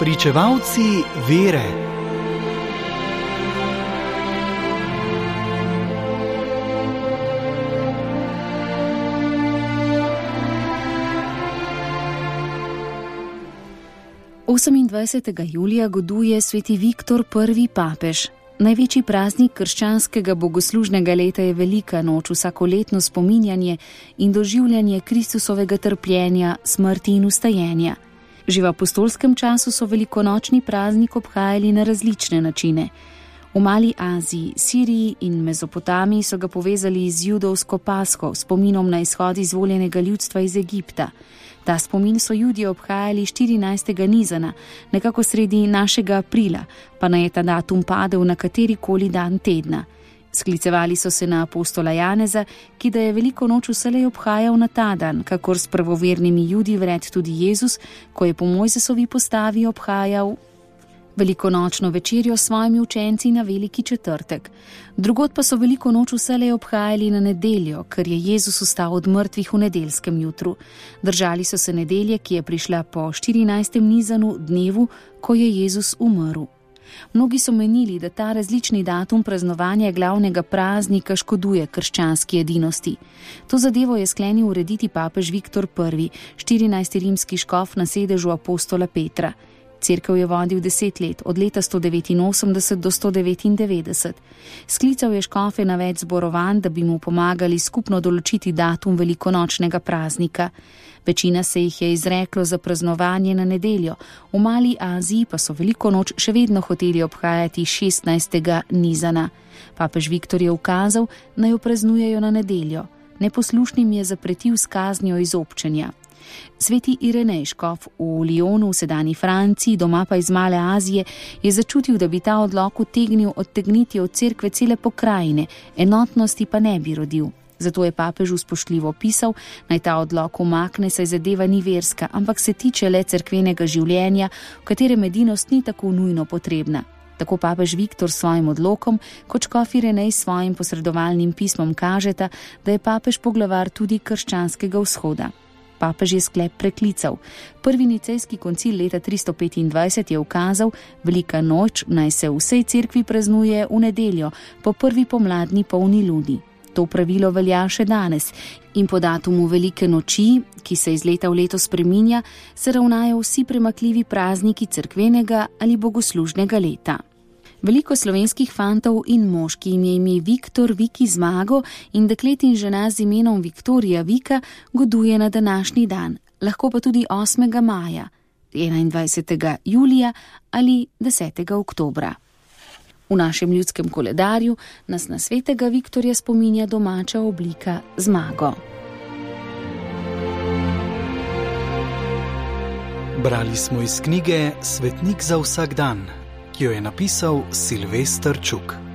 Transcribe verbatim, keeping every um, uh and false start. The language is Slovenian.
Pričevalci vere. osemindvajsetega julija goduje sveti Viktor prvi papež. Največji praznik krščanskega bogoslužnega leta je velika noč, vsakoletno spominjanje in doživljanje Kristusovega trpljenja, smrti in vstajenja. Že v apostolskem času so velikonočni praznik obhajali na različne načine. V Mali Aziji, Siriji in Mezopotamiji so ga povezali z judovsko Pasko, spominom na izhod izvoljenega ljudstva iz Egipta. Ta spomin so Judje obhajali štirinajstega Nizana, nekako sredi našega aprila, pa naj je ta datum padel na katerikoli dan tedna. Sklicevali so se na apostola Janeza, ki da je veliko noč vselej obhajal na ta dan, kakor s pravovernimi Judi vred tudi Jezus, ko je po Mojzesovi postavi obhajal velikonočno večerjo s svojimi učenci na veliki četrtek. Drugod pa so veliko noč vselej obhajali na nedeljo, ker je Jezus vstal od mrtvih v nedeljskem jutru. Držali so se nedelje, ki je prišla po štirinajstem Nizanu, dnevu, ko je Jezus umrl. Mnogi so menili, da ta različni datum praznovanja glavnega praznika škoduje krščanski edinosti. To zadevo je sklenil urediti papež Viktor prvi, štirinajsti rimski škof na sedežu apostola Petra. Cerkev je vodil deset let, od leta sto devetinosemdeset do sto devetindevetdeset. Sklical je škofe na več zborovanj, da bi mu pomagali skupno določiti datum velikonočnega praznika. Večina se jih je izreklo za praznovanje na nedeljo, v Mali Aziji pa so veliko noč še vedno hoteli obhajati šestnajstega Nizana. Papež Viktor je ukazal, naj jo praznujejo na nedeljo. Neposlušnim je zapretil s kaznijo izobčenja. Sveti Irenej škof v Lyonu v sedanji Franciji, doma pa iz Male Azije, je začutil, da bi ta odlok utegnil odtegniti od cerkve cele pokrajine, enotnosti pa ne bi rodil. Zato je papežu spoštljivo pisal, naj ta odlok umakne, saj zadeva ni verska, ampak se tiče le cerkvenega življenja, v katerem edinost ni tako nujno potrebna. Tako papež Viktor s svojim odlokom, kot škof Irenej s svojim posredovalnim pismom kažeta, da je papež poglavar tudi krščanskega vzhoda. Papež je sklep preklical. Prvi nicejski koncil leta tristo petindvajset je ukazal, velika noč naj se v vsej cerkvi praznuje v nedeljo, po prvi pomladni polni luni. To pravilo velja še danes in po datumu velike noči, ki se iz leta v leto spreminja, se ravnajo vsi premakljivi prazniki cerkvenega ali bogoslužnega leta. Veliko slovenskih fantov in moški jim je ime Viktor, Viki Zmago in deklet in žena z imenom Viktorija Vika goduje na današnji dan, lahko pa tudi osmega maja, enaindvajsetega julija ali desetega oktobra. V našem ljudskem koledarju nas na svetega Viktorja spominja domača oblika zmago. Brali smo iz knjige Svetnik za vsak dan, ki jo je napisal Silvester Čuk.